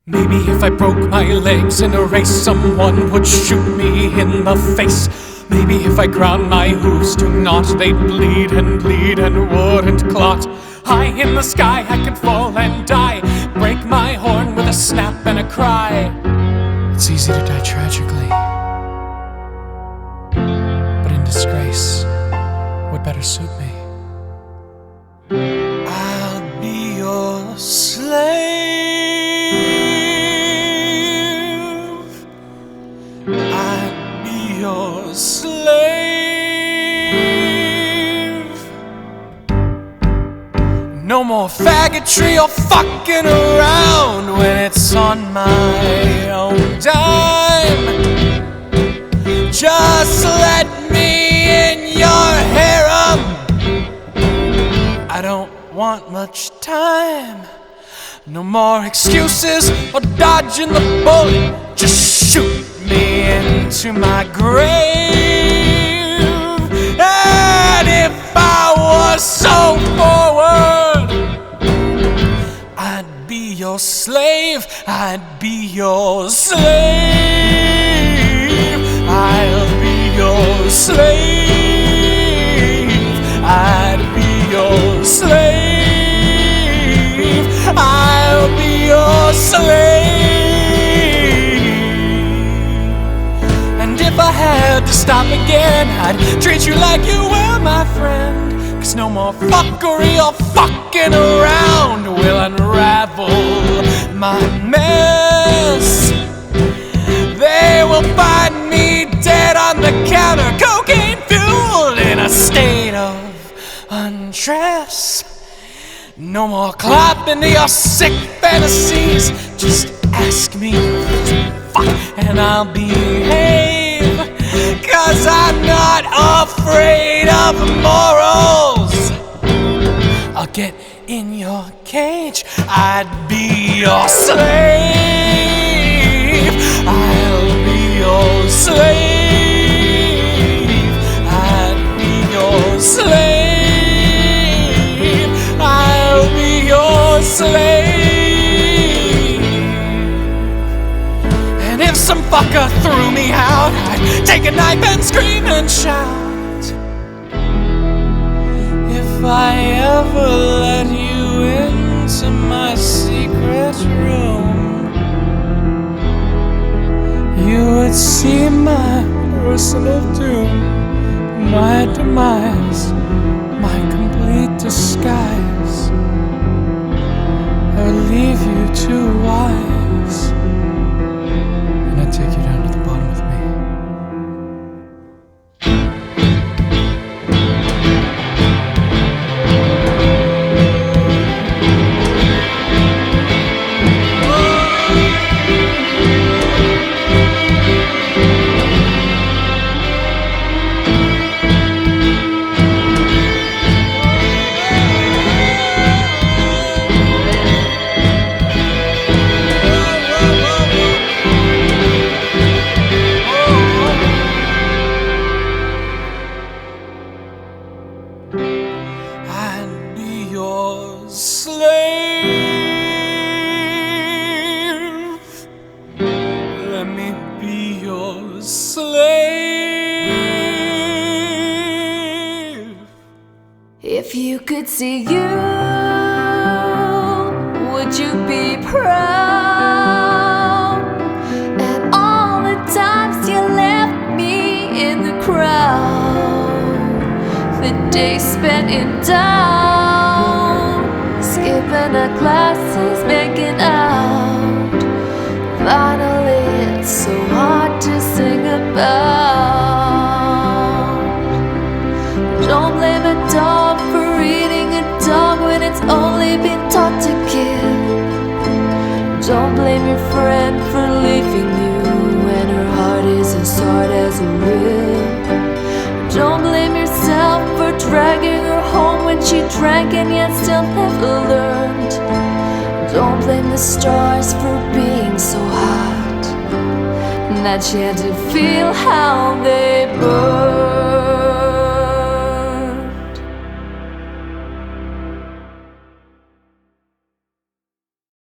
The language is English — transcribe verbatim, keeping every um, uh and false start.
Maybe if I broke my legs in a race, someone would shoot me in the face. Maybe if I ground my hooves to naught, they'd bleed and bleed and wouldn't clot. High in the sky I could fall and die, break my horn with a snap and a cry. It's easy to die tragically, but in disgrace would better suit me. I'll be your slave. I'd be your slave. No more faggotry or fucking around when it's on my own dime. Just let me in your harem. I don't want much time. No more excuses or dodging the bullet. Just shoot me into my grave. And if I was so forward, I'd be your slave. I'd be your slave. I'll be your slave. I'd be your slave. I'll be your slave. And if I had to stop again, I'd treat you like you were my friend. Cause no more fuckery or fucking around will unravel my mess. They will find me dead on the counter, cocaine fueled, in a state of undress. No more clapping to your sick fantasies. Just ask me to fuck and I'll behave. Cause I'm not afraid of morals. I'll get in your cage. I'd be your slave. I'll be your slave. I'd be your slave. Slave. And if some fucker threw me out, I'd take a knife and scream and shout. If I ever let you into my secret room, you would see my personal doom, my demise, my complete disguise. Or leave you too wise, and I'd take you down to the bottom with me. Your slave. Let me be your slave. If you could see you, would you be proud? And all the times you left me in the crowd, the days spent in doubt, skipping the classes, making out. Finally, it's so hard to sing about. Don't blame a dog for eating a dog when it's only been taught to kill. Don't blame your friend for leaving you when her heart is as hard as a will. Don't blame yourself for dragging her home when she drank and yet still never learned. Don't blame the stars for being so hot that she had to feel how they burn.